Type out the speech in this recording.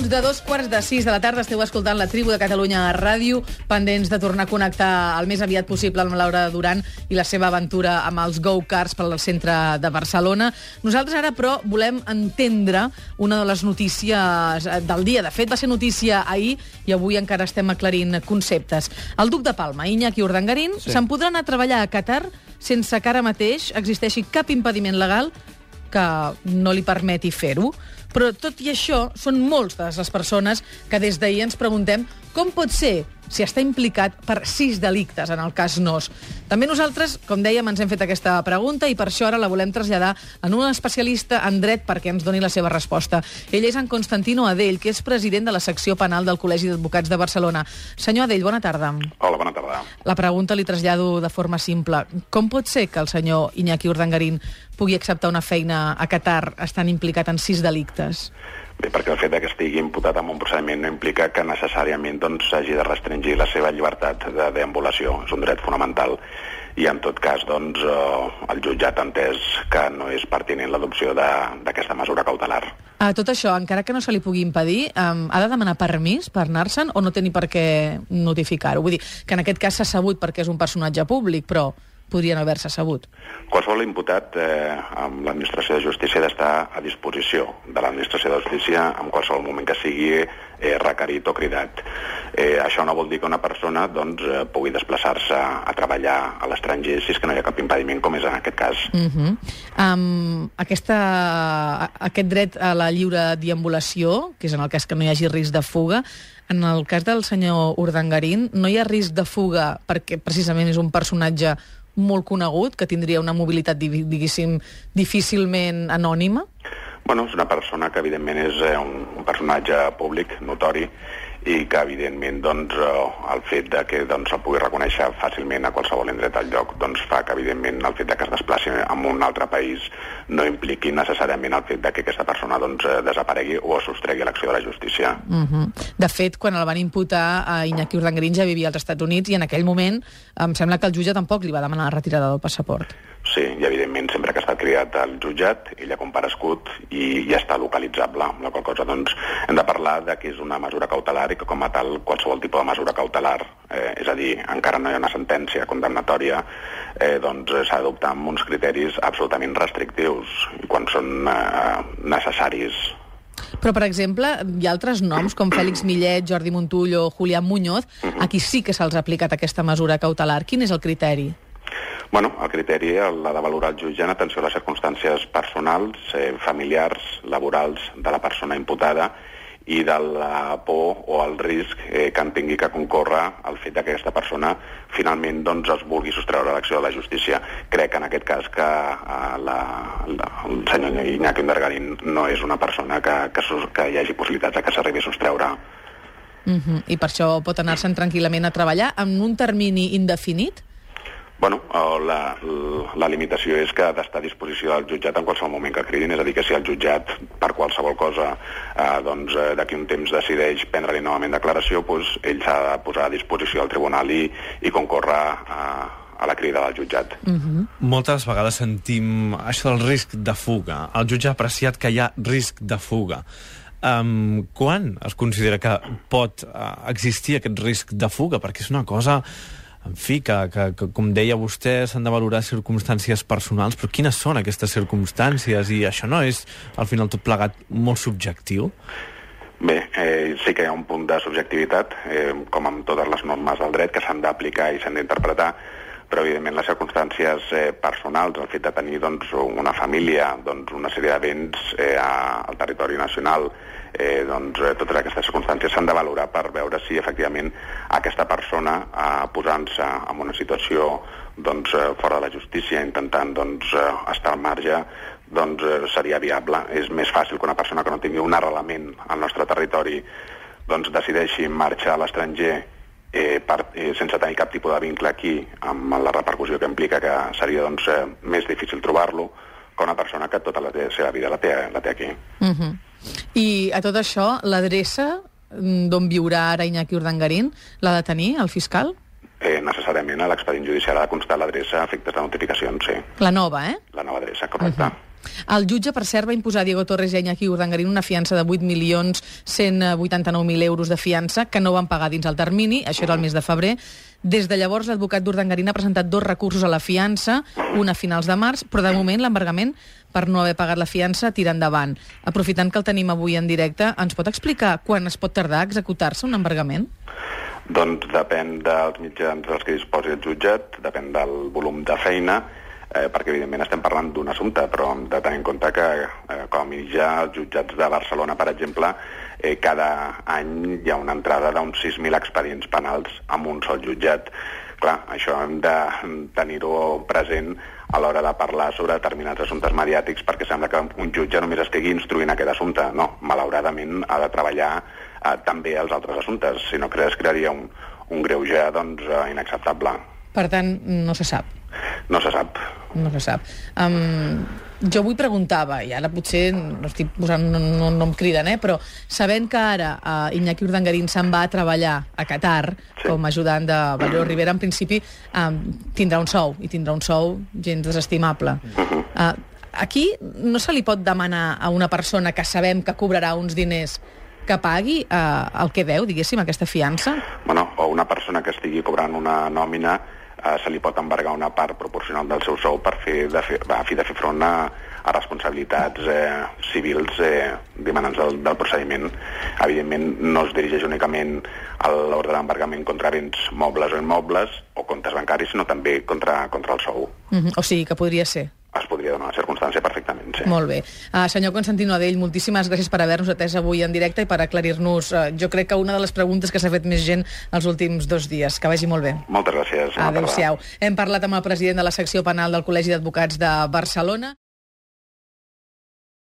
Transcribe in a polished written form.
minut de 5:45 de la tarda. Esteu escoltant la Tribu de Catalunya a Ràdio, pendents de tornar a connectar el més aviat possible amb Laura Duran i la seva aventura amb els go-karts pel centre de Barcelona. Nosaltres ara, però, volem entendre una de les notícies del dia. De fet, va ser notícia ahir i avui encara estem aclarint conceptes. El duc de Palma, Iñaki Urdangarín, se'n podrà anar a treballar a Qatar sense que ara mateix existeixi cap impediment legal que no li permeti fer-ho. Però, tot i això, són moltes les persones que des d'ahir ens preguntem com pot ser si està implicat per 6 delictes en el cas Nóos. També nosaltres, com dèiem, ens hem fet aquesta pregunta i per això ara la volem traslladar en un especialista en dret perquè ens doni la seva resposta. Ell és en Constantino Adell, que és president de la secció penal del Col·legi d'Advocats de Barcelona. Senyor Adell, bona tarda. Hola, bona tarda. La pregunta li trasllado de forma simple. Com pot ser que el senyor Iñaki Urdangarín pugui acceptar una feina a Qatar estant implicat en 6 delictes? Bé, perquè el fet que estigui imputat en un procediment no implica que necessàriament s'hagi de restringir la seva llibertat de deambulació. És un dret fonamental i, en tot cas, el jutjat ha entès que no és pertinent l'adopció d'aquesta mesura cautelar. Tot això, encara que no se li pugui impedir, ha de demanar permís per anar-se'n o no té ni per què notificar-ho? Vull dir, que en aquest cas s'ha sabut perquè és un personatge públic, però podrien haver-se sabut. Qualsevol imputat amb l'administració de justícia ha d'estar a disposició de l'administració de justícia en qualsevol moment que sigui requerit o cridat. Això no vol dir que una persona pugui desplaçar-se a treballar a l'estranger si és que no hi ha cap impediment, com és en aquest cas. Aquest dret a la lliure deambulació, que és en el cas que no hi hagi risc de fuga, en el cas del senyor Urdangarín no hi ha risc de fuga perquè precisament és un personatge molt conegut, que tindria una mobilitat, diguéssim, difícilment anònima? Bueno, és una persona que, evidentment, és un personatge públic, notori, i que, evidentment, el fet que se'l pugui reconèixer fàcilment a qualsevol indret del lloc fa que, evidentment, el fet que es desplaci a un altre país no impliqui necessàriament el fet que aquesta persona desaparegui o es sostregui a l'acció de la justícia. De fet, quan el van imputar, Iñaki Urdangarín ja vivia als Estats Units i en aquell moment em sembla que el jutge tampoc li va demanar la retirada del passaport. Sí, i evidentment sempre que ha estat cridat al jutjat, ell ha comparegut i ja està localitzable, amb la qual cosa hem de parlar que és una mesura cautelar i que com a tal qualsevol tipus de mesura cautelar, és a dir, encara no hi ha una sentència condemnatòria, s'ha d'adoptar amb uns criteris absolutament restrictius i quan són necessaris. Però, per exemple, hi ha altres noms, com Fèlix Millet, Jordi Montull o Julián Muñoz, a qui sí que se'ls ha aplicat aquesta mesura cautelar. Quin és el criteri? Bueno, el criteri l'ha de valorar el jutge en atenció a les circumstàncies personals, familiars, laborals de la persona imputada i de la por o el risc que en tingui que concórrer el fet que aquesta persona finalment es vulgui sostreure a l'acció de la justícia. Crec que en aquest cas que el senyor Iñaki Urdangarín no és una persona que hi hagi possibilitats que s'arribi a sostreure. I per això pot anar-se'n tranquil·lament a treballar en un termini indefinit? Bueno, la limitació és que ha d'estar a disposició del jutjat en qualsevol moment que cridin, és a dir, que si el jutjat per qualsevol cosa d'aquí un temps decideix prendre-li novament declaració, ell s'ha de posar a disposició del tribunal i concórrer a la crida del jutjat. Moltes vegades sentim això del risc de fuga. El jutge ha apreciat que hi ha risc de fuga. Quan es considera que pot existir aquest risc de fuga? Perquè és una cosa... En fi, que com deia vostè, s'han de valorar circumstàncies personals, però quines són aquestes circumstàncies? I això no és, al final, tot plegat molt subjectiu? Bé, sí que hi ha un punt de subjectivitat, com amb totes les normes del dret, que s'han d'aplicar i s'han d'interpretar, però, evidentment, les circumstàncies personals, el fet de tenir una família, una sèrie de béns al territori nacional, totes aquestes circumstàncies s'han de valorar per veure si efectivament aquesta persona posant-se en una situació fora de la justícia, intentant estar al marge, seria viable. És més fàcil que una persona que no tingui un arrelament al nostre territori decideixi marxar a l'estranger sense tenir cap tipus de vincle aquí, amb la repercussió que implica que seria més difícil trobar-lo, que una persona que tota la seva vida la té aquí. I a tot això, l'adreça d'on viurà ara Iñaki Urdangarín l'ha de tenir el fiscal? Necessàriament a l'expedient judicial ha de constar l'adreça a efectes de notificacions, sí. La nova, La nova adreça, correcte. El jutge, per cert, va imposar a Diego Torres i a Iñaki Urdangarín una fiança de 8.189.000 euros de fiança que no van pagar dins el termini, això era el mes de febrer. Des de llavors, l'advocat d'Urdangarín ha presentat 2 recursos a la fiança, un a finals de març, però de moment l'embargament per no haver pagat la fiança tira endavant. Aprofitant que el tenim avui en directe, ens pot explicar quan es pot tardar a executar-se un embargament? Doncs depèn dels mitjans dels que disposi el jutjat, depèn del volum de feina, perquè evidentment estem parlant d'un assumpte, però hem de tenir en compte que com a mitjà els jutjats de Barcelona, per exemple, cada any hi ha una entrada d'uns 6.000 expedients penals amb un sol jutjat. Clar, això hem de tenir-ho present a l'hora de parlar sobre determinats assumptes mediàtics, perquè sembla que un jutge només estigui instruint aquest assumpte. No, malauradament ha de treballar també els altres assumptes, si no es crearia un greuge inacceptable. Per tant, no se sap. No se sap. No se sap. Jo avui preguntava, i ara potser no estic posant, no em criden, però sabent que ara Iñaki Urdangarín se'n va a treballar a Qatar com a ajudant de Valero Rivera, en principi tindrà un sou, i tindrà un sou gens desestimable. Aquí no se li pot demanar a una persona que sabem que cobrarà uns diners que pagui el que deu, diguéssim, aquesta fiança? Bueno, o una persona que estigui cobrant una nòmina se li pot embargar una part proporcional del seu sou per fi de fer front a responsabilitats civils demanants del procediment. Evidentment, no es dirigeix únicament a l'ordre d'embargament contra béns mobles o immobles o comptes bancaris, sinó també contra el sou. O sigui, que podria ser. Es podria donar la circumstància perfectament, sí. Molt bé. Senyor Constantino Adell, moltíssimes gràcies per haver-nos atès avui en directe i per aclarir-nos, jo crec que una de les preguntes que s'ha fet més gent els últims 2 dies. Que vagi molt bé. Moltes gràcies. Adéu-siau. Hem parlat amb el president de la secció penal del Col·legi d'Advocats de Barcelona.